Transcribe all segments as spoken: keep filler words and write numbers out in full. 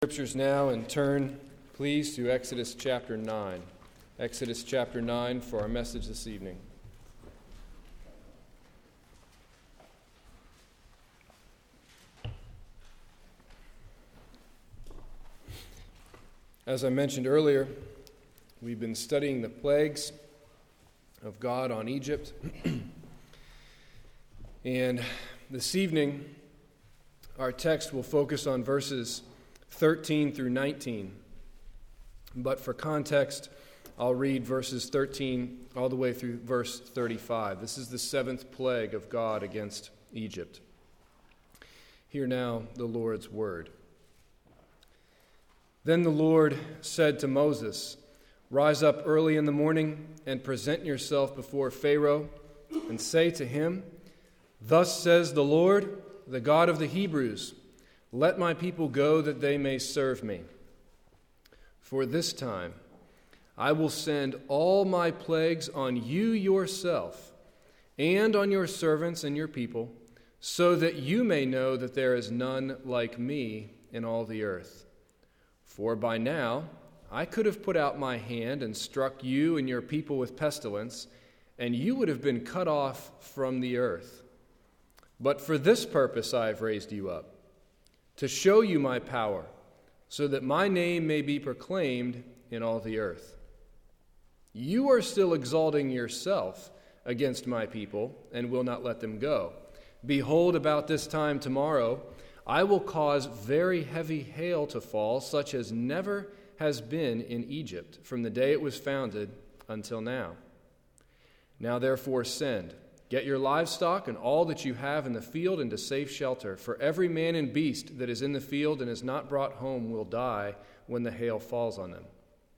Scriptures now and turn, please, to Exodus chapter nine. Exodus chapter nine for our message this evening. As I mentioned earlier, we've been studying the plagues of God on Egypt. And this evening, our text will focus on verses thirteen through nineteen. But for context, I'll read verses thirteen all the way through verse thirty-five. This is the seventh plague of God against Egypt. Hear now the Lord's word. Then the Lord said to Moses, "Rise up early in the morning and present yourself before Pharaoh, and say to him, 'Thus says the Lord, the God of the Hebrews, let my people go that they may serve me. For this time I will send all my plagues on you yourself and on your servants and your people, so that you may know that there is none like me in all the earth. For by now I could have put out my hand and struck you and your people with pestilence, and you would have been cut off from the earth. But for this purpose I have raised you up, to show you my power, so that my name may be proclaimed in all the earth. You are still exalting yourself against my people, and will not let them go. Behold, about this time tomorrow, I will cause very heavy hail to fall, such as never has been in Egypt, from the day it was founded until now. Now therefore send, get your livestock and all that you have in the field into safe shelter, for every man and beast that is in the field and is not brought home will die when the hail falls on them.'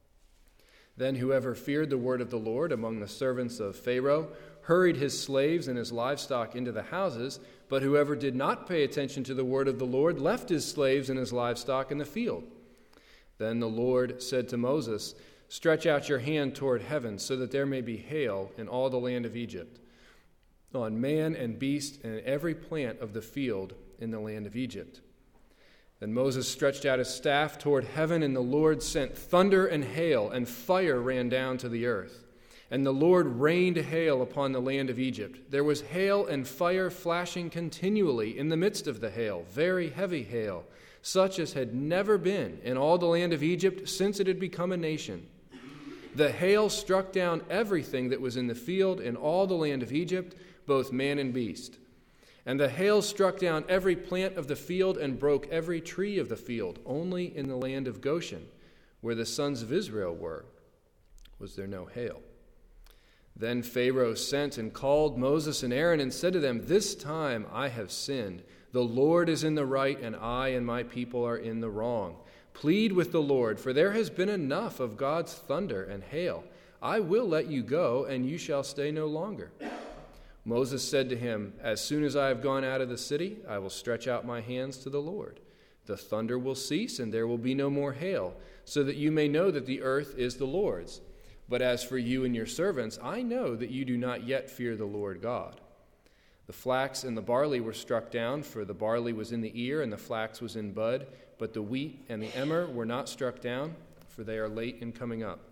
Then whoever feared the word of the Lord among the servants of Pharaoh hurried his slaves and his livestock into the houses, but whoever did not pay attention to the word of the Lord left his slaves and his livestock in the field. Then the Lord said to Moses, 'Stretch out your hand toward heaven, so that there may be hail in all the land of Egypt, on man and beast and every plant of the field in the land of Egypt.' Then Moses stretched out his staff toward heaven, and the Lord sent thunder and hail, and fire ran down to the earth. And the Lord rained hail upon the land of Egypt. There was hail and fire flashing continually in the midst of the hail, very heavy hail, such as had never been in all the land of Egypt since it had become a nation. The hail struck down everything that was in the field in all the land of Egypt, both man and beast. And the hail struck down every plant of the field and broke every tree of the field. Only in the land of Goshen, where the sons of Israel were, was there no hail. Then Pharaoh sent and called Moses and Aaron and said to them, 'This time I have sinned. The Lord is in the right, and I and my people are in the wrong. Plead with the Lord, for there has been enough of God's thunder and hail. I will let you go, and you shall stay no longer.' Moses said to him, 'As soon as I have gone out of the city, I will stretch out my hands to the Lord. The thunder will cease, and there will be no more hail, so that you may know that the earth is the Lord's. But as for you and your servants, I know that you do not yet fear the Lord God.' The flax and the barley were struck down, for the barley was in the ear and the flax was in bud, but the wheat and the emmer were not struck down, for they are late in coming up.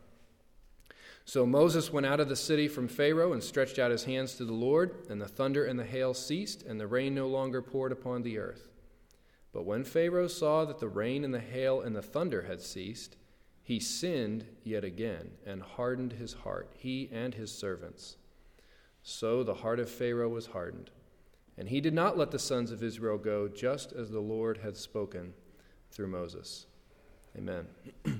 So Moses went out of the city from Pharaoh and stretched out his hands to the Lord, and the thunder and the hail ceased, and the rain no longer poured upon the earth. But when Pharaoh saw that the rain and the hail and the thunder had ceased, he sinned yet again and hardened his heart, he and his servants. So the heart of Pharaoh was hardened, and he did not let the sons of Israel go, just as the Lord had spoken through Moses." Amen. The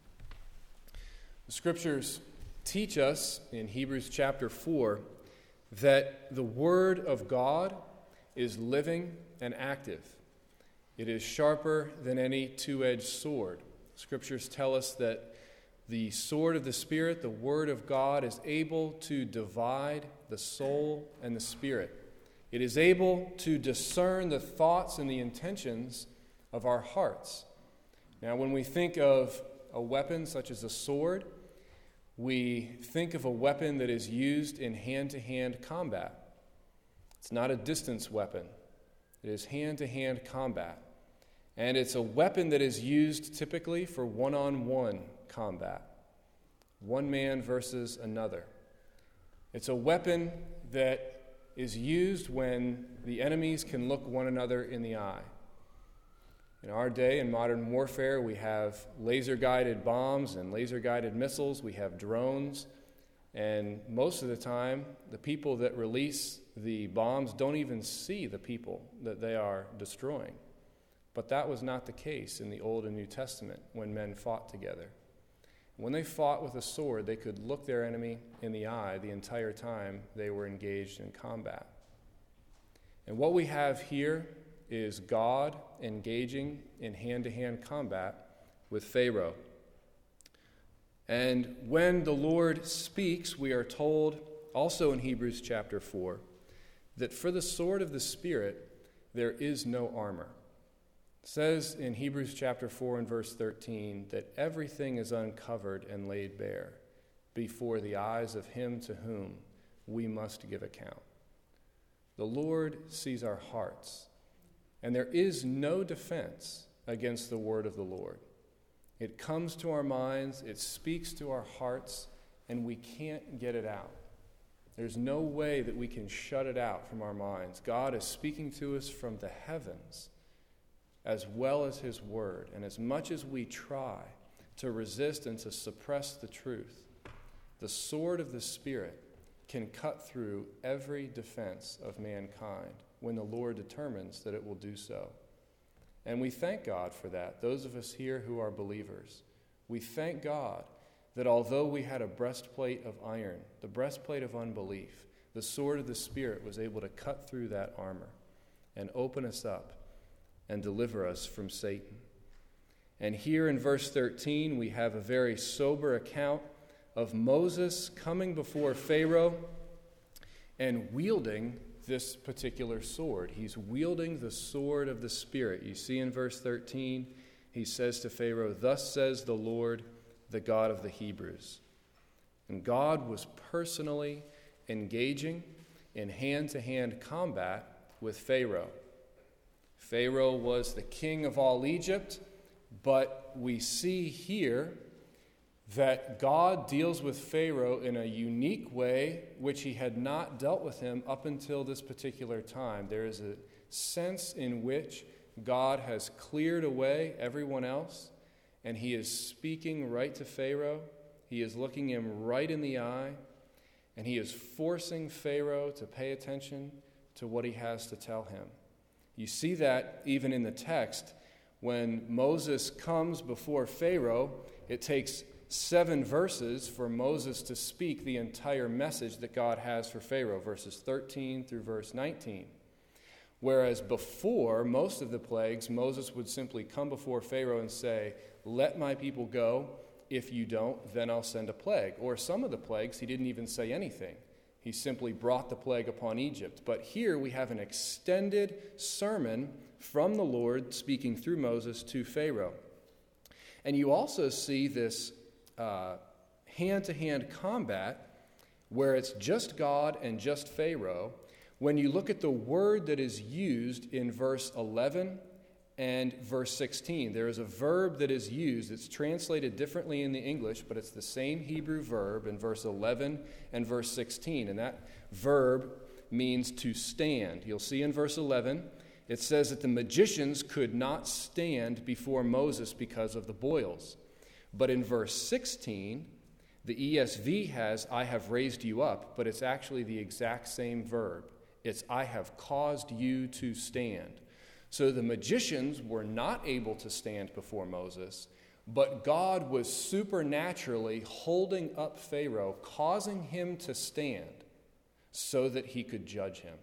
Scriptures teach us in Hebrews chapter four that the Word of God is living and active. It is sharper than any two-edged sword. Scriptures tell us that the sword of the Spirit, the Word of God, is able to divide the soul and the spirit. It is able to discern the thoughts and the intentions of our hearts. Now, when we think of a weapon such as a sword, we think of a weapon that is used in hand-to-hand combat. It's not a distance weapon. It is hand-to-hand combat. And it's a weapon that is used typically for one-on-one combat, one man versus another. It's a weapon that is used when the enemies can look one another in the eye. In our day, in modern warfare, we have laser-guided bombs and laser-guided missiles. We have drones. And most of the time, the people that release the bombs don't even see the people that they are destroying. But that was not the case in the Old and New Testament when men fought together. When they fought with a sword, they could look their enemy in the eye the entire time they were engaged in combat. And what we have here is God engaging in hand-to-hand combat with Pharaoh. And when the Lord speaks, we are told, also in Hebrews chapter four, that for the sword of the Spirit there is no armor. It says in Hebrews chapter four and verse thirteen that everything is uncovered and laid bare before the eyes of him to whom we must give account. The Lord sees our hearts, and there is no defense against the word of the Lord. It comes to our minds, it speaks to our hearts, and we can't get it out. There's no way that we can shut it out from our minds. God is speaking to us from the heavens as well as his word. And as much as we try to resist and to suppress the truth, the sword of the Spirit can cut through every defense of mankind when the Lord determines that it will do so. And we thank God for that, those of us here who are believers. We thank God that although we had a breastplate of iron, the breastplate of unbelief, the sword of the Spirit was able to cut through that armor and open us up and deliver us from Satan. And here in verse thirteen, we have a very sober account of Moses coming before Pharaoh and wielding this particular sword. He's wielding the sword of the Spirit. You see in verse thirteen, he says to Pharaoh, "Thus says the Lord, the God of the Hebrews." And God was personally engaging in hand-to-hand combat with Pharaoh. Pharaoh was the king of all Egypt, but we see here that God deals with Pharaoh in a unique way which he had not dealt with him up until this particular time. There is a sense in which God has cleared away everyone else, and he is speaking right to Pharaoh. He is looking him right in the eye, and he is forcing Pharaoh to pay attention to what he has to tell him. You see that even in the text. When Moses comes before Pharaoh, it takes seven verses for Moses to speak the entire message that God has for Pharaoh, verses thirteen through verse nineteen. Whereas before, most of the plagues, Moses would simply come before Pharaoh and say, "Let my people go. If you don't, then I'll send a plague." Or some of the plagues, he didn't even say anything. He simply brought the plague upon Egypt. But here we have an extended sermon from the Lord speaking through Moses to Pharaoh. And you also see this uh, hand-to-hand combat where it's just God and just Pharaoh. When you look at the word that is used in verse eleven and verse sixteen, there is a verb that is used. It's translated differently in the English, but it's the same Hebrew verb in verse eleven and verse sixteen. And that verb means to stand. You'll see in verse eleven, it says that the magicians could not stand before Moses because of the boils. But in verse sixteen, the E S V has, "I have raised you up," but it's actually the exact same verb. It's, "I have caused you to stand." So the magicians were not able to stand before Moses, but God was supernaturally holding up Pharaoh, causing him to stand so that he could judge him.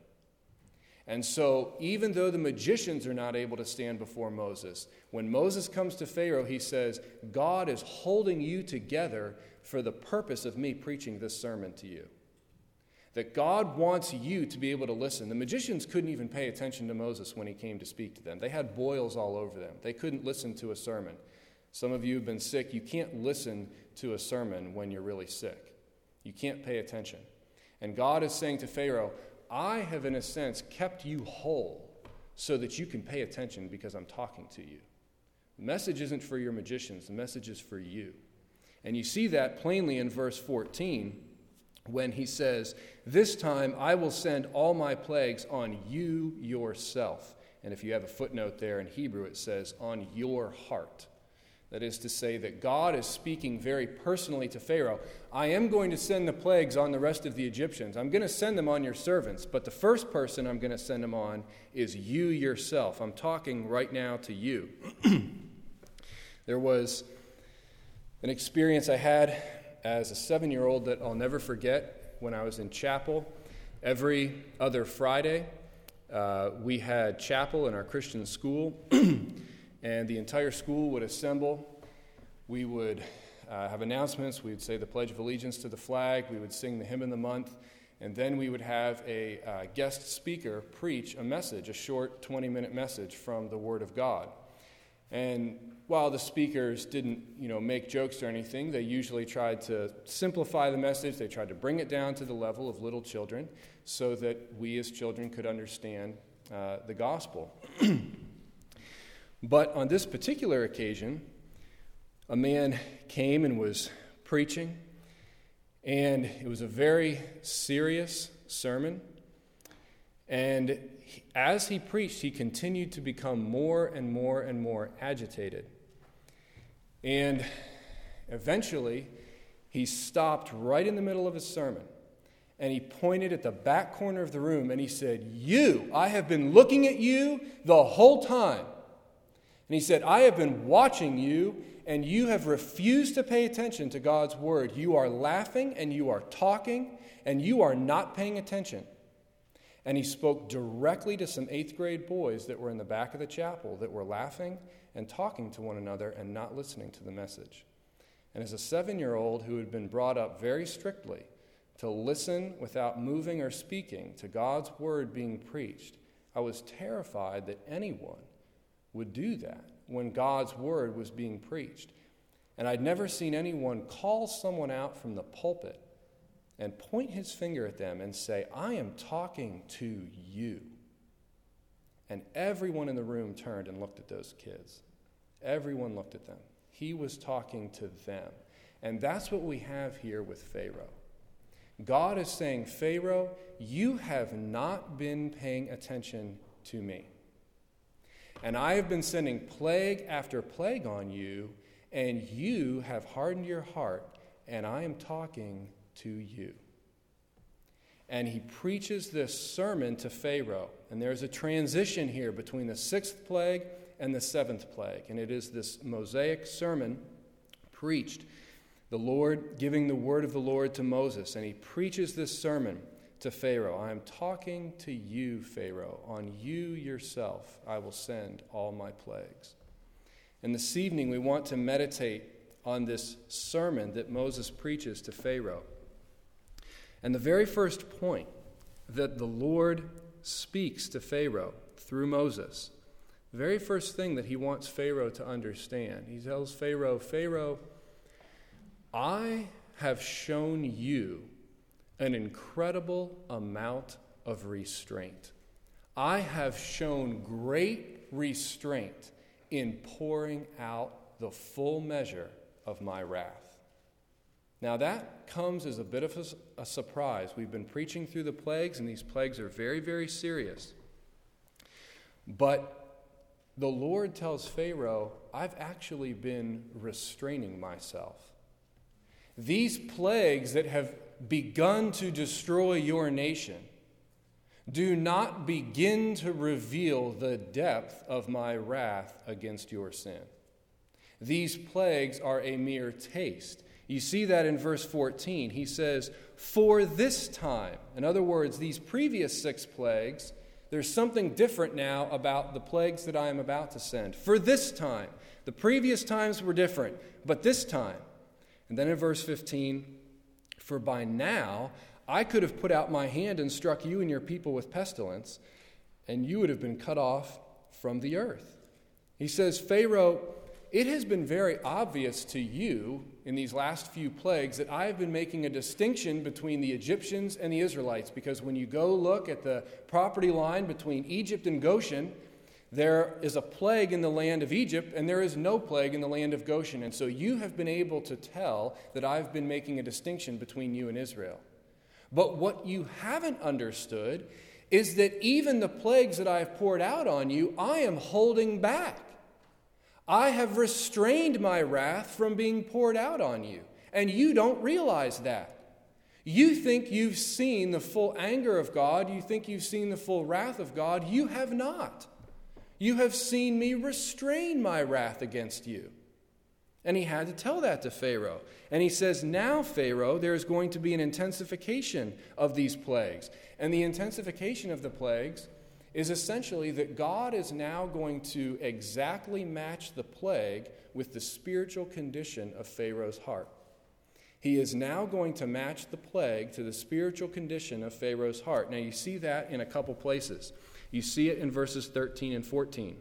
And so even though the magicians are not able to stand before Moses, when Moses comes to Pharaoh, he says, "God is holding you together for the purpose of me preaching this sermon to you." That God wants you to be able to listen. The magicians couldn't even pay attention to Moses when he came to speak to them. They had boils all over them. They couldn't listen to a sermon. Some of you have been sick. You can't listen to a sermon when you're really sick. You can't pay attention. And God is saying to Pharaoh, "I have, in a sense, kept you whole so that you can pay attention because I'm talking to you. The message isn't for your magicians. The message is for you. And you see that plainly in verse fourteen when he says, "This time I will send all my plagues on you yourself." And if you have a footnote there in Hebrew, it says, "on your heart." That is to say that God is speaking very personally to Pharaoh. I am going to send the plagues on the rest of the Egyptians. I'm going to send them on your servants. But the first person I'm going to send them on is you yourself. I'm talking right now to you. There was an experience I had as a seven-year-old that I'll never forget when I was in chapel. Every other Friday, uh, we had chapel in our Christian school. And the entire school would assemble. We would uh, have announcements. We would say the Pledge of Allegiance to the flag. We would sing the hymn of the month. And then we would have a uh, guest speaker preach a message, a short twenty-minute message from the Word of God. And while the speakers didn't, you know, make jokes or anything, they usually tried to simplify the message. They tried to bring it down to the level of little children so that we as children could understand uh, the gospel. But on this particular occasion, a man came and was preaching, and it was a very serious sermon. And he, as he preached, he continued to become more and more and more agitated. And eventually, he stopped right in the middle of his sermon, and he pointed at the back corner of the room, and he said, "You, I have been looking at you the whole time. And he said, I have been watching you, and you have refused to pay attention to God's word. You are laughing, and you are talking, and you are not paying attention." And he spoke directly to some eighth grade boys that were in the back of the chapel that were laughing and talking to one another and not listening to the message. And as a seven-year-old who had been brought up very strictly to listen without moving or speaking to God's word being preached, I was terrified that anyone would do that when God's word was being preached. And I'd never seen anyone call someone out from the pulpit and point his finger at them and say, "I am talking to you." And everyone in the room turned and looked at those kids. Everyone looked at them. He was talking to them. And that's what we have here with Pharaoh. God is saying, Pharaoh, you have not been paying attention to me. And I have been sending plague after plague on you, and you have hardened your heart, and I am talking to you. And he preaches this sermon to Pharaoh. And there's a transition here between the sixth plague and the seventh plague. And it is this Mosaic sermon preached, the Lord giving the word of the Lord to Moses. And he preaches this sermon to Pharaoh. I am talking to you, Pharaoh. On you yourself I will send all my plagues. And this evening we want to meditate on this sermon that Moses preaches to Pharaoh. And the very first point that the Lord speaks to Pharaoh through Moses, the very first thing that he wants Pharaoh to understand, he tells Pharaoh, Pharaoh, I have shown you an incredible amount of restraint. I have shown great restraint in pouring out the full measure of my wrath. Now that comes as a bit of a, a surprise. We've been preaching through the plagues, and these plagues are very, very serious. But the Lord tells Pharaoh, I've actually been restraining myself. These plagues that have begun to destroy your nation do not begin to reveal the depth of my wrath against your sin. These plagues are a mere taste. You see that in verse fourteen. He says, for this time. In other words, these previous six plagues, there's something different now about the plagues that I am about to send. For this time. The previous times were different, but this time. And then in verse fifteen, for by now I could have put out my hand and struck you and your people with pestilence, and you would have been cut off from the earth. He says, Pharaoh, it has been very obvious to you in these last few plagues that I have been making a distinction between the Egyptians and the Israelites, because when you go look at the property line between Egypt and Goshen, There is a plague in the land of Egypt, and there is no plague in the land of Goshen. And so you have been able to tell that I've been making a distinction between you and Israel. But what you haven't understood is that even the plagues that I have poured out on you, I am holding back. I have restrained my wrath from being poured out on you, and you don't realize that. You think you've seen the full anger of God. You think you've seen the full wrath of God. You have not. You have seen me restrain my wrath against you. And he had to tell that to Pharaoh. And he says, now, Pharaoh, there is going to be an intensification of these plagues. And the intensification of the plagues is essentially that God is now going to exactly match the plague with the spiritual condition of Pharaoh's heart. He is now going to match the plague to the spiritual condition of Pharaoh's heart. Now, you see that in a couple places. You see it in verses thirteen and fourteen.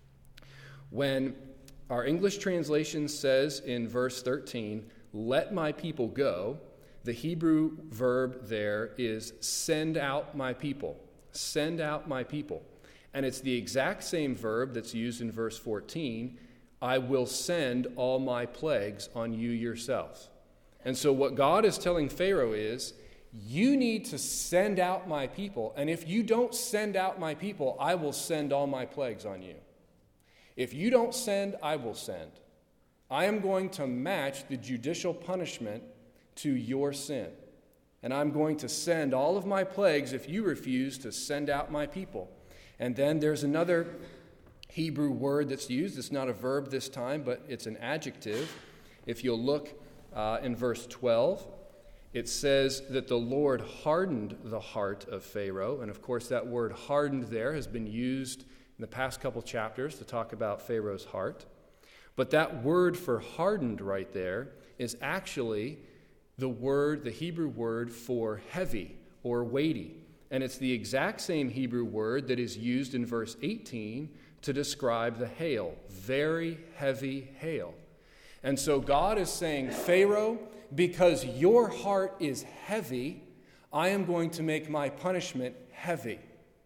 When our English translation says in verse thirteen, let my people go, the Hebrew verb there is send out my people. Send out my people. And it's the exact same verb that's used in verse fourteen, I will send all my plagues on you yourself. And so what God is telling Pharaoh is, you need to send out my people, and if you don't send out my people, I will send all my plagues on you. If you don't send, I will send. I am going to match the judicial punishment to your sin, and I'm going to send all of my plagues if you refuse to send out my people. And then there's another Hebrew word that's used. It's not a verb this time, but it's an adjective. If you'll look uh, in verse twelve, it says that the Lord hardened the heart of Pharaoh. And of course, that word hardened there has been used in the past couple chapters to talk about Pharaoh's heart. But that word for hardened right there is actually the word, the Hebrew word for heavy or weighty. And it's the exact same Hebrew word that is used in verse eighteen to describe the hail, very heavy hail. And so God is saying, Pharaoh, because your heart is heavy, I am going to make my punishment heavy.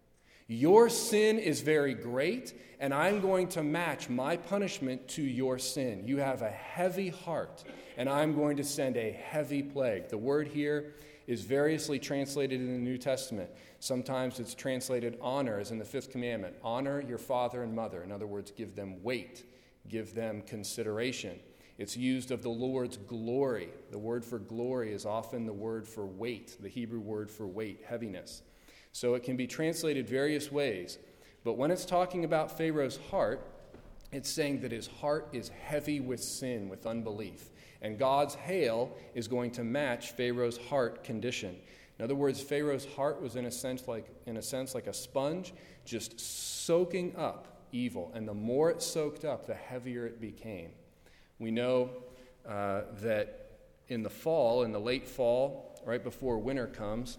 Your sin is very great, and I'm going to match my punishment to your sin. You have a heavy heart, and I'm going to send a heavy plague. The word here is variously translated in the New Testament. Sometimes it's translated honor, as in the fifth commandment. Honor your father and mother. In other words, give them weight, give them consideration. It's used of the Lord's glory. The word for glory is often the word for weight, the Hebrew word for weight, heaviness. So it can be translated various ways. But when it's talking about Pharaoh's heart, it's saying that his heart is heavy with sin, with unbelief. And God's hail is going to match Pharaoh's heart condition. In other words, Pharaoh's heart was in a sense like, in a sense like a sponge, just soaking up evil. And the more it soaked up, the heavier it became. We know uh, that in the fall, in the late fall, right before winter comes,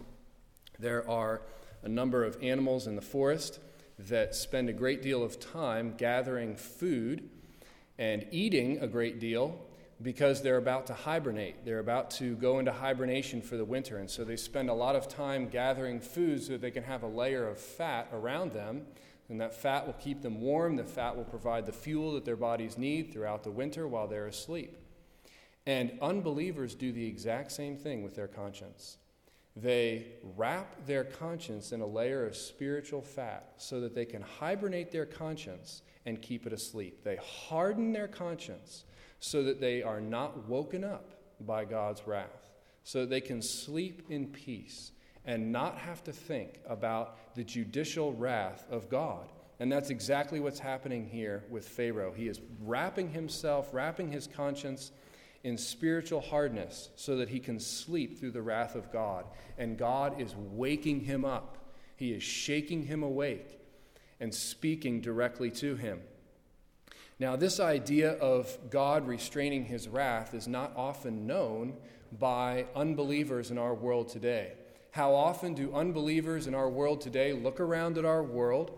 there are a number of animals in the forest that spend a great deal of time gathering food and eating a great deal because they're about to hibernate. They're about to go into hibernation for the winter, and so they spend a lot of time gathering food so that they can have a layer of fat around them. And that fat will keep them warm. The fat will provide the fuel that their bodies need throughout the winter while they're asleep. And unbelievers do the exact same thing with their conscience. They wrap their conscience in a layer of spiritual fat so that they can hibernate their conscience and keep it asleep. They harden their conscience so that they are not woken up by God's wrath, so that they can sleep in peace and not have to think about the judicial wrath of God. And that's exactly what's happening here with Pharaoh. He is wrapping himself, wrapping his conscience in spiritual hardness so that he can sleep through the wrath of God. And God is waking him up. He is shaking him awake and speaking directly to him. Now, this idea of God restraining his wrath is not often known by unbelievers in our world today. How often do unbelievers in our world today look around at our world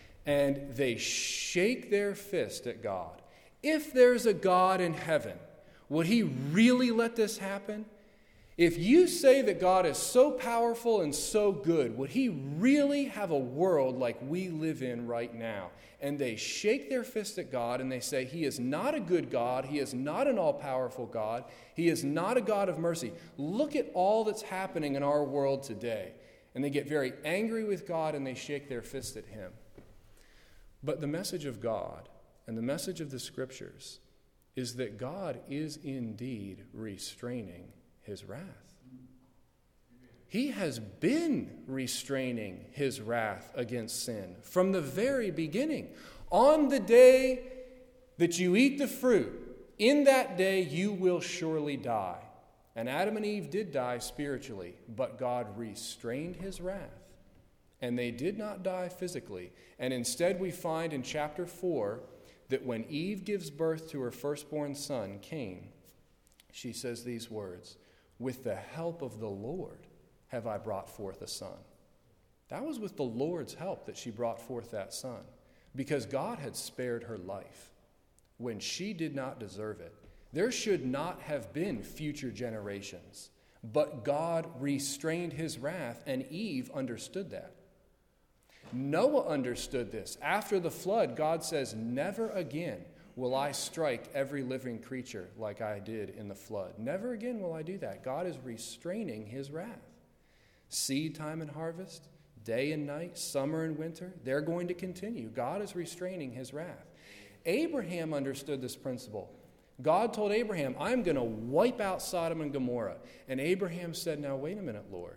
and they shake their fist at God? If there's a God in heaven, would he really let this happen? If you say that God is so powerful and so good, would he really have a world like we live in right now? And they shake their fist at God and they say, he is not a good God. He is not an all-powerful God. He is not a God of mercy. Look at all that's happening in our world today. And they get very angry with God and they shake their fist at him. But the message of God and the message of the Scriptures is that God is indeed restraining his wrath. He has been restraining his wrath against sin from the very beginning. On the day that you eat the fruit, in that day you will surely die. And Adam and Eve did die spiritually, but God restrained his wrath. And they did not die physically. And instead we find in chapter four that when Eve gives birth to her firstborn son, Cain, she says these words, "With the help of the Lord have I brought forth a son." That was with the Lord's help that she brought forth that son, because God had spared her life when she did not deserve it. There should not have been future generations, but God restrained his wrath, and Eve understood that. Noah understood this. After the flood, God says, "Never again will I strike every living creature like I did in the flood. Never again will I do that." God is restraining his wrath. Seed time and harvest, day and night, summer and winter, they're going to continue. God is restraining his wrath. Abraham understood this principle. God told Abraham, "I'm going to wipe out Sodom and Gomorrah." And Abraham said, "Now wait a minute, Lord.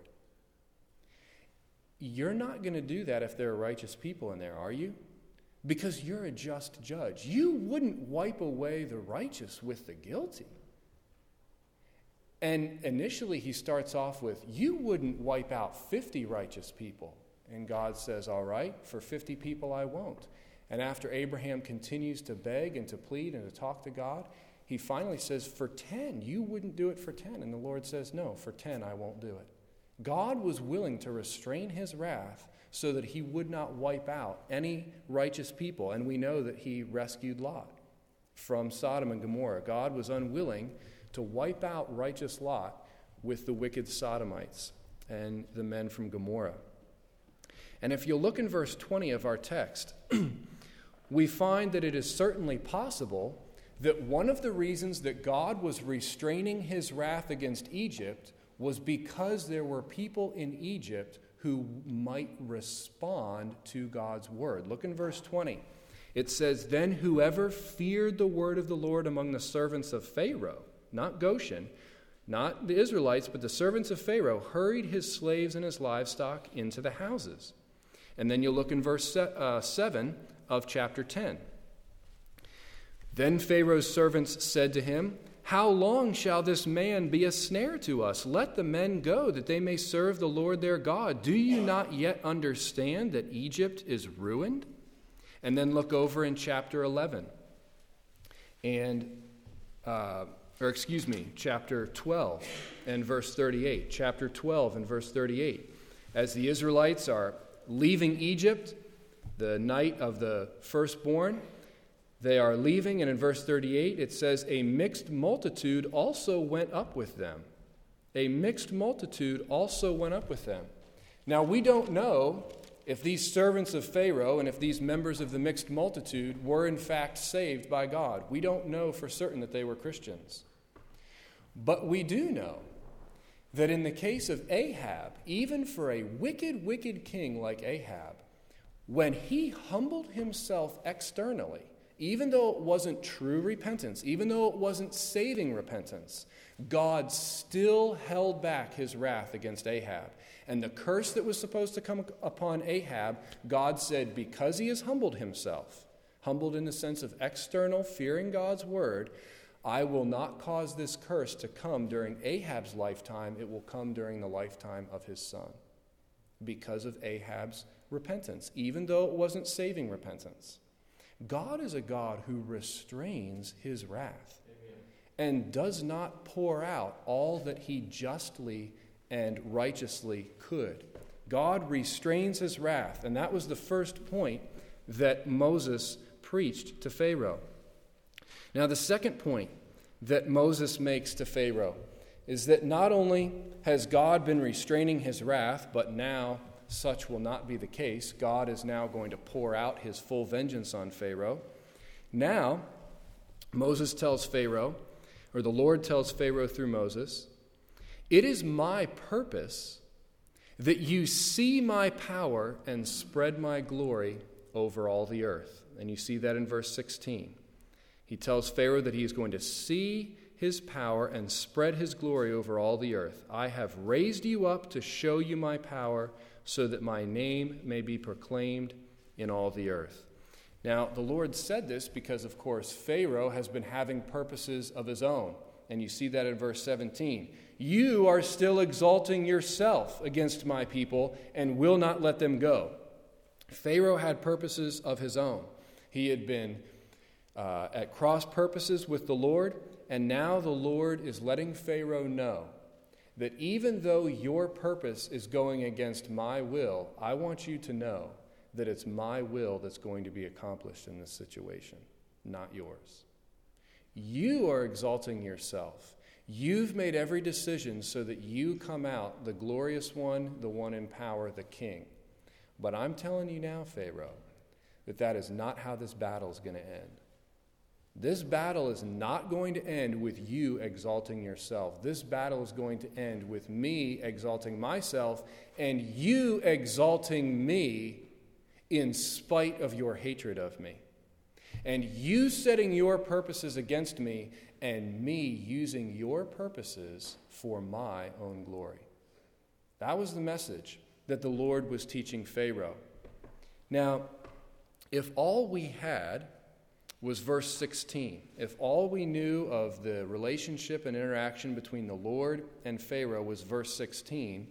You're not going to do that if there are righteous people in there, are you? Because you're a just judge. You wouldn't wipe away the righteous with the guilty." And initially he starts off with, "You wouldn't wipe out fifty righteous people." And God says, "All right, for fifty people I won't." And after Abraham continues to beg and to plead and to talk to God, he finally says, "For ten, you wouldn't do it for ten." And the Lord says, "No, for ten I won't do it." God was willing to restrain his wrath so that he would not wipe out any righteous people. And we know that he rescued Lot from Sodom and Gomorrah. God was unwilling to wipe out righteous Lot with the wicked Sodomites and the men from Gomorrah. And if you look in verse twenty of our text, we find that it is certainly possible that one of the reasons that God was restraining his wrath against Egypt was because there were people in Egypt who might respond to God's word. Look in verse twenty. It says, "Then whoever feared the word of the Lord among the servants of Pharaoh," not Goshen, not the Israelites, but the servants of Pharaoh, "hurried his slaves and his livestock into the houses." And then you look in verse uh, seven of chapter ten. "Then Pharaoh's servants said to him, 'How long shall this man be a snare to us? Let the men go, that they may serve the Lord their God. Do you not yet understand that Egypt is ruined?'" And then look over in chapter eleven, and uh, or excuse me, chapter twelve and verse thirty-eight. Chapter twelve and verse thirty-eight. As the Israelites are leaving Egypt, the night of the firstborn, they are leaving, and in verse thirty-eight it says, "A mixed multitude also went up with them." A mixed multitude also went up with them. Now we don't know if these servants of Pharaoh and if these members of the mixed multitude were in fact saved by God. We don't know for certain that they were Christians. But we do know that in the case of Ahab, even for a wicked, wicked king like Ahab, when he humbled himself externally, even though it wasn't true repentance, even though it wasn't saving repentance, God still held back his wrath against Ahab. And the curse that was supposed to come upon Ahab, God said, because he has humbled himself, humbled in the sense of external, fearing God's word, I will not cause this curse to come during Ahab's lifetime. It will come during the lifetime of his son, because of Ahab's repentance, even though it wasn't saving repentance. God is a God who restrains his wrath. Amen. And does not pour out all that he justly and righteously could. God restrains his wrath, and that was the first point that Moses preached to Pharaoh. Now, the second point that Moses makes to Pharaoh is that not only has God been restraining his wrath, but now such will not be the case. God is now going to pour out his full vengeance on Pharaoh. Now, Moses tells Pharaoh, or the Lord tells Pharaoh through Moses, "It is my purpose that you see my power and spread my glory over all the earth." And you see that in verse sixteen. He tells Pharaoh that he is going to see his power and spread his glory over all the earth. "I have raised you up to show you my power, so that my name may be proclaimed in all the earth." Now, the Lord said this because, of course, Pharaoh has been having purposes of his own. And you see that in verse seventeen. "You are still exalting yourself against my people and will not let them go." Pharaoh had purposes of his own. He had been uh, at cross purposes with the Lord, and now the Lord is letting Pharaoh know that even though your purpose is going against my will, I want you to know that it's my will that's going to be accomplished in this situation, not yours. You are exalting yourself. You've made every decision so that you come out the glorious one, the one in power, the king. But I'm telling you now, Pharaoh, that that is not how this battle is going to end. This battle is not going to end with you exalting yourself. This battle is going to end with me exalting myself and you exalting me in spite of your hatred of me. And you setting your purposes against me and me using your purposes for my own glory. That was the message that the Lord was teaching Pharaoh. Now, if all we had was verse sixteen, if all we knew of the relationship and interaction between the Lord and Pharaoh was verse sixteen,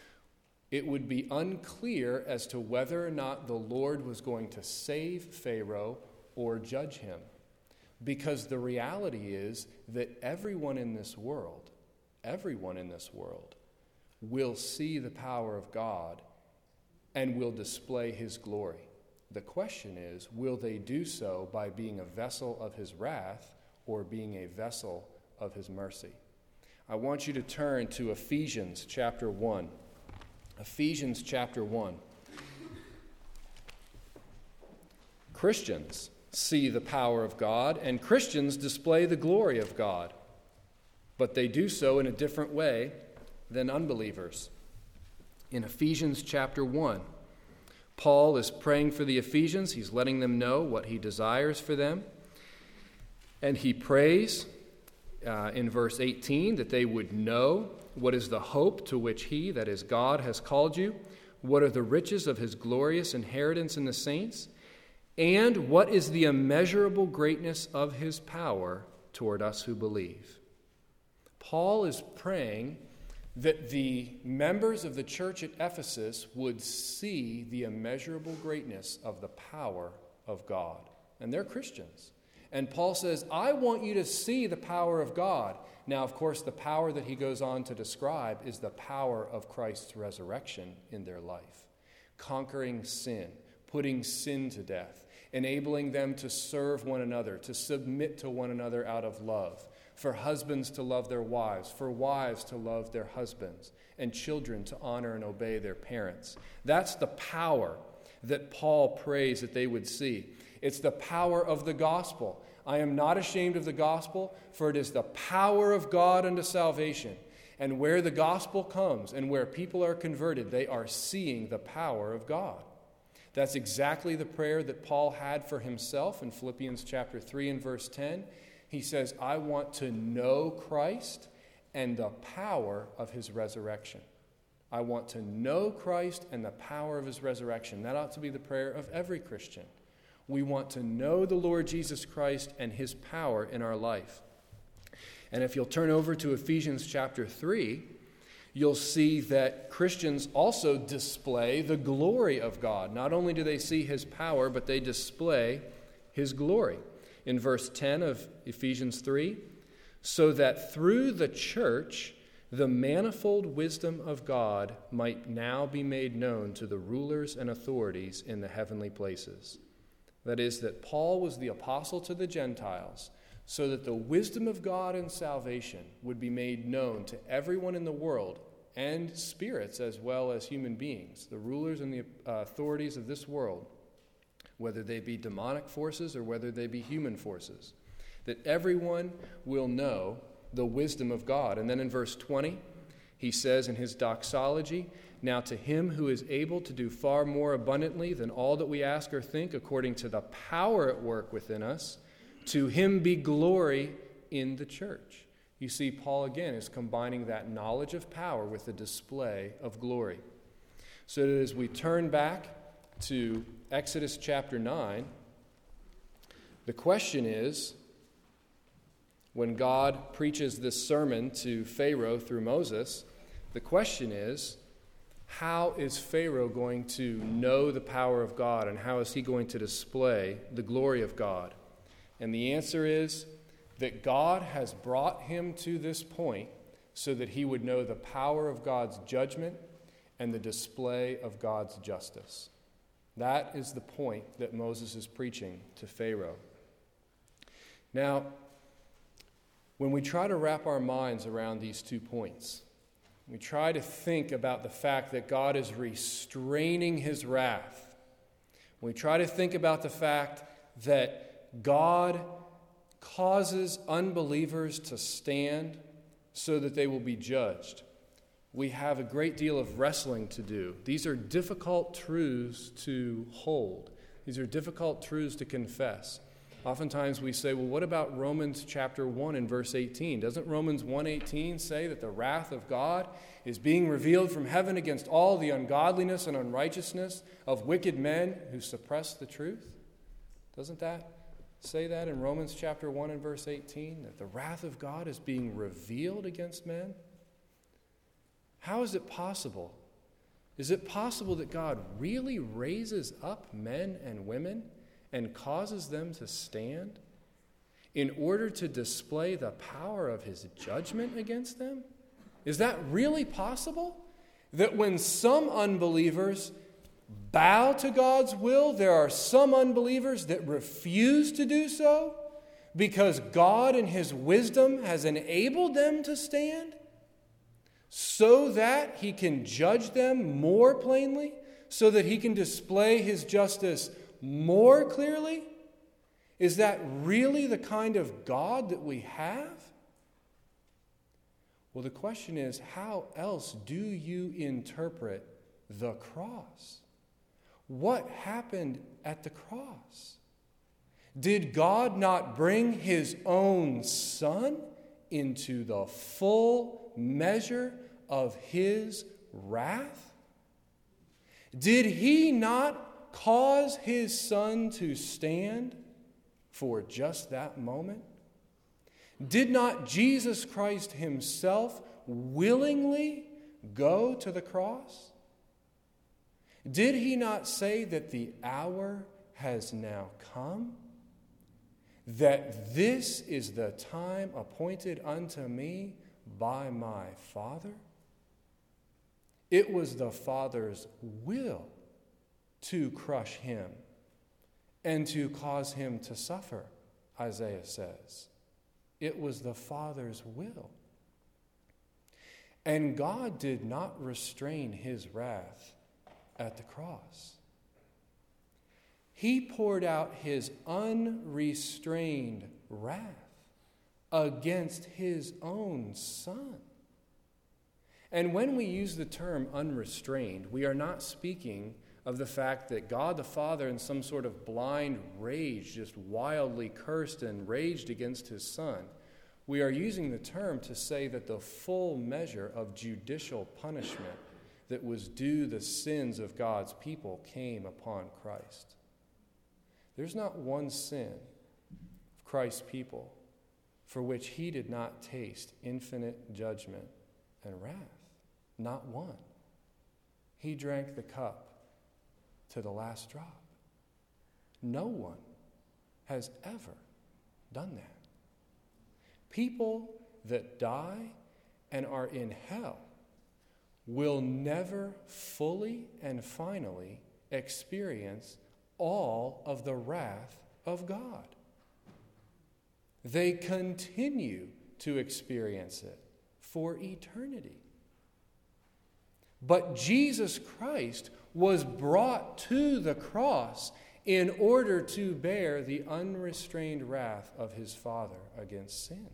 it would be unclear as to whether or not the Lord was going to save Pharaoh or judge him. Because the reality is that everyone in this world, everyone in this world will see the power of God and will display his glory. The question is, will they do so by being a vessel of his wrath or being a vessel of his mercy? I want you to turn to Ephesians chapter one. Ephesians chapter one. Christians see the power of God, and Christians display the glory of God, but they do so in a different way than unbelievers. In Ephesians chapter one, Paul is praying for the Ephesians. He's letting them know what he desires for them. And he prays uh, in verse eighteen that they would know what is the hope to which he, that is God, has called you, what are the riches of his glorious inheritance in the saints, and what is the immeasurable greatness of his power toward us who believe. Paul is praying that the members of the church at Ephesus would see the immeasurable greatness of the power of God. And they're Christians. And Paul says, I want you to see the power of God. Now, of course, the power that he goes on to describe is the power of Christ's resurrection in their life. Conquering sin, putting sin to death, enabling them to serve one another, to submit to one another out of love, for husbands to love their wives, for wives to love their husbands, and children to honor and obey their parents. That's the power that Paul prays that they would see. It's the power of the gospel. I am not ashamed of the gospel, for it is the power of God unto salvation. And where the gospel comes and where people are converted, they are seeing the power of God. That's exactly the prayer that Paul had for himself in Philippians chapter three and verse ten. He says, I want to know Christ and the power of his resurrection. I want to know Christ and the power of his resurrection. That ought to be the prayer of every Christian. We want to know the Lord Jesus Christ and his power in our life. And if you'll turn over to Ephesians chapter three, you'll see that Christians also display the glory of God. Not only do they see his power, but they display his glory. In verse ten of Ephesians three, so that through the church the manifold wisdom of God might now be made known to the rulers and authorities in the heavenly places. That is, that Paul was the apostle to the Gentiles so that the wisdom of God and salvation would be made known to everyone in the world, and spirits as well as human beings, the rulers and the uh, authorities of this world, whether they be demonic forces or whether they be human forces, that everyone will know the wisdom of God. And then in verse twenty, he says in his doxology, "Now to him who is able to do far more abundantly than all that we ask or think, according to the power at work within us, to him be glory in the church." You see, Paul again is combining that knowledge of power with the display of glory. So that as we turn back to Exodus chapter nine, the question is, when God preaches this sermon to Pharaoh through Moses, the question is, how is Pharaoh going to know the power of God, and how is he going to display the glory of God? And the answer is that God has brought him to this point so that he would know the power of God's judgment and the display of God's justice. That is the point that Moses is preaching to Pharaoh. Now, when we try to wrap our minds around these two points, we try to think about the fact that God is restraining his wrath. We try to think about the fact that God causes unbelievers to stand so that they will be judged. We have a great deal of wrestling to do. These are difficult truths to hold. These are difficult truths to confess. Oftentimes we say, well, what about Romans chapter one and verse eighteen? Doesn't Romans one eighteen say that the wrath of God is being revealed from heaven against all the ungodliness and unrighteousness of wicked men who suppress the truth? Doesn't that say that in Romans chapter one and verse eighteen, that the wrath of God is being revealed against men? How is it possible? Is it possible that God really raises up men and women and causes them to stand in order to display the power of his judgment against them? Is that really possible? That when some unbelievers bow to God's will, there are some unbelievers that refuse to do so because God in his wisdom has enabled them to stand so that he can judge them more plainly, so that he can display his justice more clearly? Is that really the kind of God that we have? Well, the question is, how else do you interpret the cross? What happened at the cross? Did God not bring his own Son into the full measure of his wrath? Did he not cause his Son to stand for just that moment? Did not Jesus Christ himself willingly go to the cross? Did he not say that the hour has now come? That this is the time appointed unto me by my Father? It was the Father's will to crush him and to cause him to suffer, Isaiah says. It was the Father's will. And God did not restrain his wrath at the cross. He poured out his unrestrained wrath against his own Son. And when we use the term unrestrained, we are not speaking of the fact that God the Father in some sort of blind rage just wildly cursed and raged against his Son. We are using the term to say that the full measure of judicial punishment that was due the sins of God's people came upon Christ. There's not one sin of Christ's people for which he did not taste infinite judgment and wrath. Not one. He drank the cup to the last drop. No one has ever done that. People that die and are in hell will never fully and finally experience all of the wrath of God. They continue to experience it for eternity. But Jesus Christ was brought to the cross in order to bear the unrestrained wrath of his Father against sin.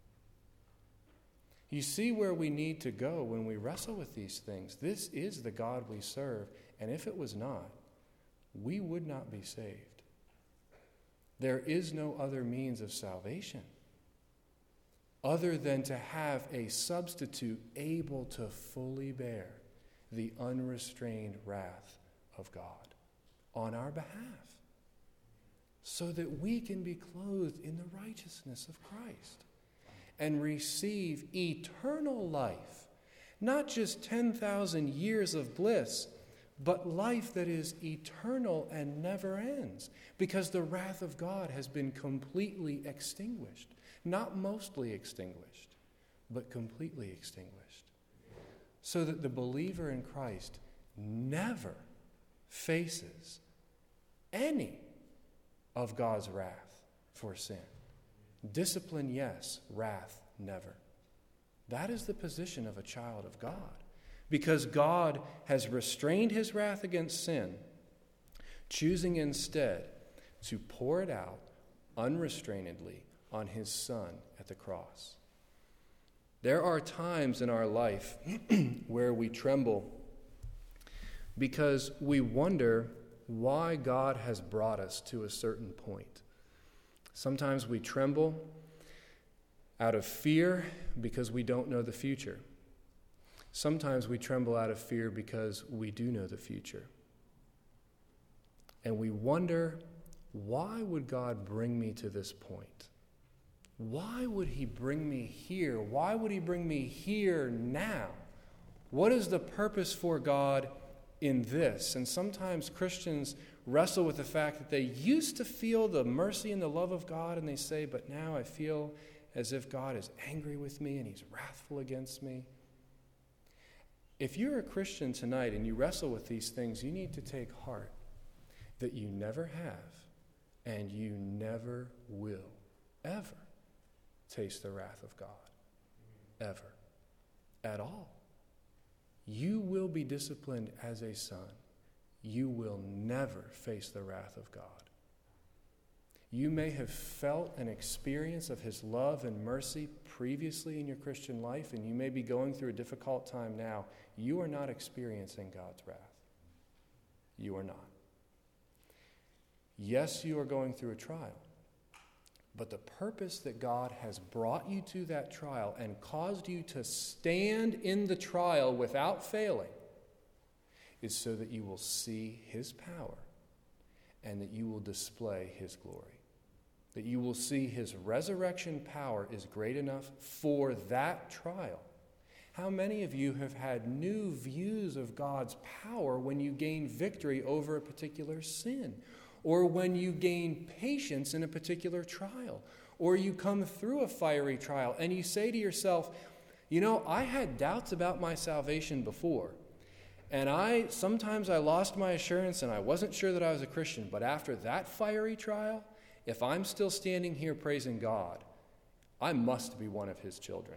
You see where we need to go when we wrestle with these things. This is the God we serve, and if it was not, we would not be saved. There is no other means of salvation other than to have a substitute able to fully bear the unrestrained wrath of God on our behalf, so that we can be clothed in the righteousness of Christ and receive eternal life, not just ten thousand years of bliss, but life that is eternal and never ends, because the wrath of God has been completely extinguished. Not mostly extinguished, but completely extinguished. So that the believer in Christ never faces any of God's wrath for sin. Discipline, yes. Wrath, never. That is the position of a child of God, because God has restrained his wrath against sin, choosing instead to pour it out unrestrainedly on his Son at the cross. There are times in our life where we tremble because we wonder why God has brought us to a certain point. Sometimes we tremble out of fear because we don't know the future. Sometimes we tremble out of fear because we do know the future. And we wonder, why would God bring me to this point? Why would he bring me here? Why would he bring me here now? What is the purpose for God in this? And sometimes Christians wrestle with the fact that they used to feel the mercy and the love of God, and they say, but now I feel as if God is angry with me and he's wrathful against me. If you're a Christian tonight and you wrestle with these things, you need to take heart that you never have and you never will ever taste the wrath of God. Ever. At all. You will be disciplined as a son. You will never face the wrath of God. You may have felt an experience of his love and mercy previously in your Christian life, and you may be going through a difficult time now. You are not experiencing God's wrath. You are not. Yes, you are going through a trial. But the purpose that God has brought you to that trial and caused you to stand in the trial without failing is so that you will see his power and that you will display his glory. That you will see his resurrection power is great enough for that trial. How many of you have had new views of God's power when you gain victory over a particular sin? Or when you gain patience in a particular trial, or you come through a fiery trial and you say to yourself, you know, I had doubts about my salvation before, and I sometimes I lost my assurance and I wasn't sure that I was a Christian, but after that fiery trial, if I'm still standing here praising God, I must be one of his children.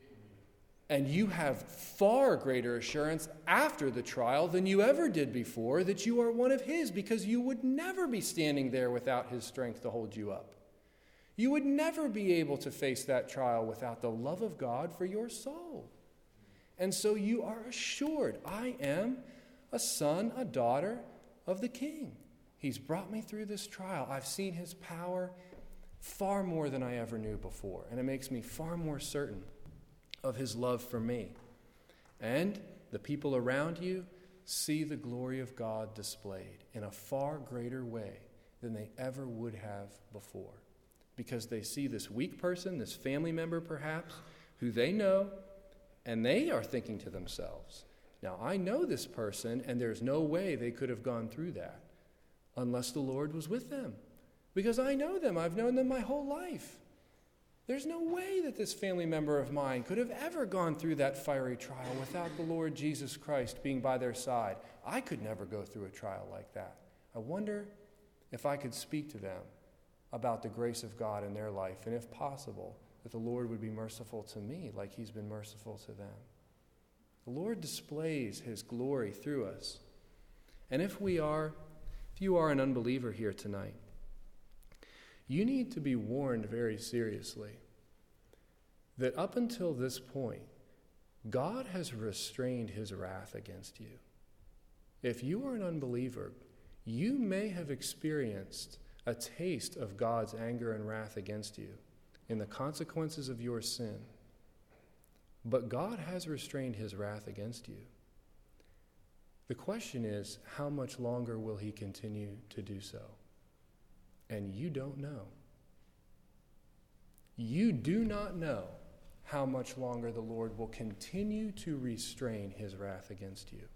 And you have far greater assurance after the trial than you ever did before that you are one of his, because you would never be standing there without his strength to hold you up. You would never be able to face that trial without the love of God for your soul. And so you are assured, I am a son, a daughter of the King. He's brought me through this trial. I've seen his power far more than I ever knew before, and it makes me far more certain of his love for me. And the people around you see the glory of God displayed in a far greater way than they ever would have before, because they see this weak person, this family member perhaps, who they know, and they are thinking to themselves, now I know this person, and there's no way they could have gone through that unless the Lord was with them, because I know them. I've known them my whole life. There's no way that this family member of mine could have ever gone through that fiery trial without the Lord Jesus Christ being by their side. I could never go through a trial like that. I wonder if I could speak to them about the grace of God in their life, and if possible, that the Lord would be merciful to me like he's been merciful to them. The Lord displays his glory through us. And if we are, if you are an unbeliever here tonight, you need to be warned very seriously that up until this point, God has restrained his wrath against you. If you are an unbeliever, you may have experienced a taste of God's anger and wrath against you in the consequences of your sin. But God has restrained his wrath against you. The question is, how much longer will he continue to do so? And you don't know. You do not know how much longer the Lord will continue to restrain his wrath against you.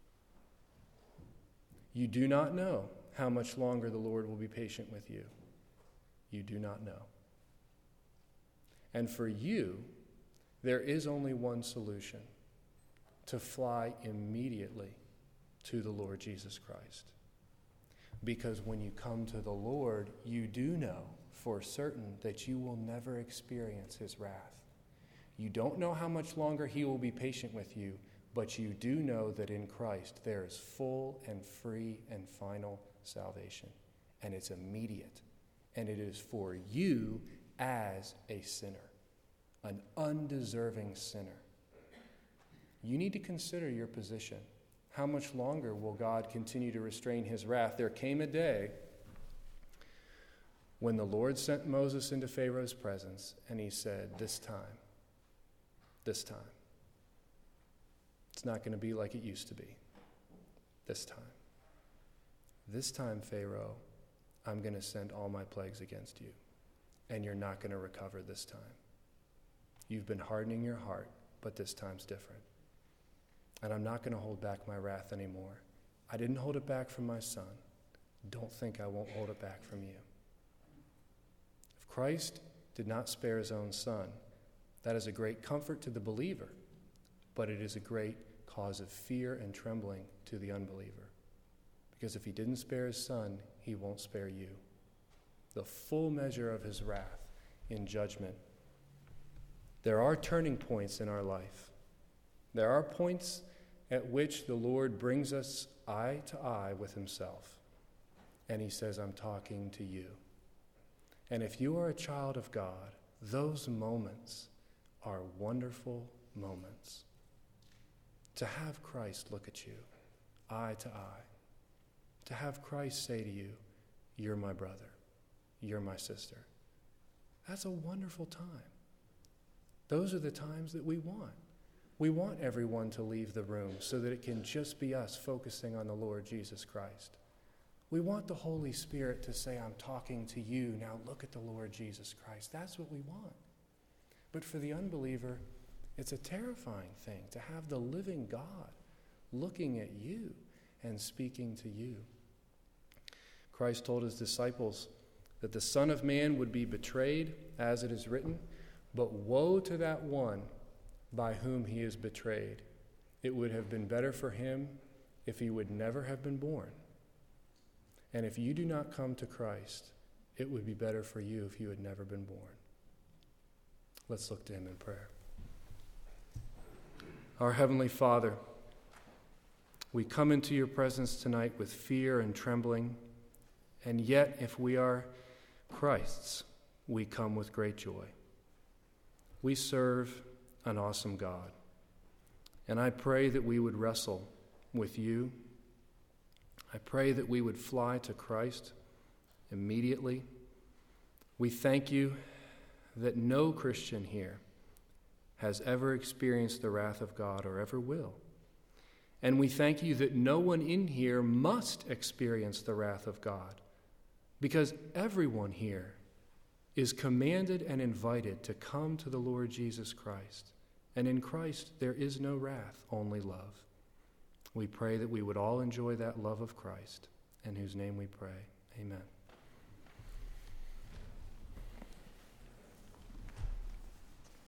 You do not know how much longer the Lord will be patient with you. You do not know. And for you, there is only one solution: to fly immediately to the Lord Jesus Christ. Because when you come to the Lord, you do know for certain that you will never experience his wrath. You don't know how much longer he will be patient with you, but you do know that in Christ there is full and free and final salvation. And it's immediate. And it is for you as a sinner, an undeserving sinner. You need to consider your position. How much longer will God continue to restrain his wrath? There came a day when the Lord sent Moses into Pharaoh's presence, and he said, this time, this time, it's not going to be like it used to be. This time. This time, Pharaoh, I'm going to send all my plagues against you, and you're not going to recover this time. You've been hardening your heart, but this time's different. And I'm not going to hold back my wrath anymore. I didn't hold it back from my son. Don't think I won't hold it back from you. If Christ did not spare his own son, that is a great comfort to the believer, but it is a great cause of fear and trembling to the unbeliever. Because if he didn't spare his son, he won't spare you. The full measure of his wrath in judgment. There are turning points in our life. There are points at which the Lord brings us eye to eye with himself. And he says, I'm talking to you. And if you are a child of God, those moments are wonderful moments. To have Christ look at you, eye to eye. To have Christ say to you, you're my brother, you're my sister. That's a wonderful time. Those are the times that we want. We want everyone to leave the room so that it can just be us focusing on the Lord Jesus Christ. We want the Holy Spirit to say, I'm talking to you, now look at the Lord Jesus Christ. That's what we want. But for the unbeliever, it's a terrifying thing to have the living God looking at you and speaking to you. Christ told his disciples that the Son of Man would be betrayed, as it is written, but woe to that one by whom he is betrayed. It would have been better for him if he would never have been born. And if you do not come to Christ, it would be better for you if you had never been born. Let's look to him in prayer. Our Heavenly Father, we come into your presence tonight with fear and trembling, and yet if we are Christ's, we come with great joy. We serve an awesome God. And I pray that we would wrestle with you. I pray that we would fly to Christ immediately. We thank you that no Christian here has ever experienced the wrath of God or ever will. And we thank you that no one in here must experience the wrath of God, because everyone here is commanded and invited to come to the Lord Jesus Christ. And in Christ there is no wrath, only love. We pray that we would all enjoy that love of Christ, in whose name we pray. Amen.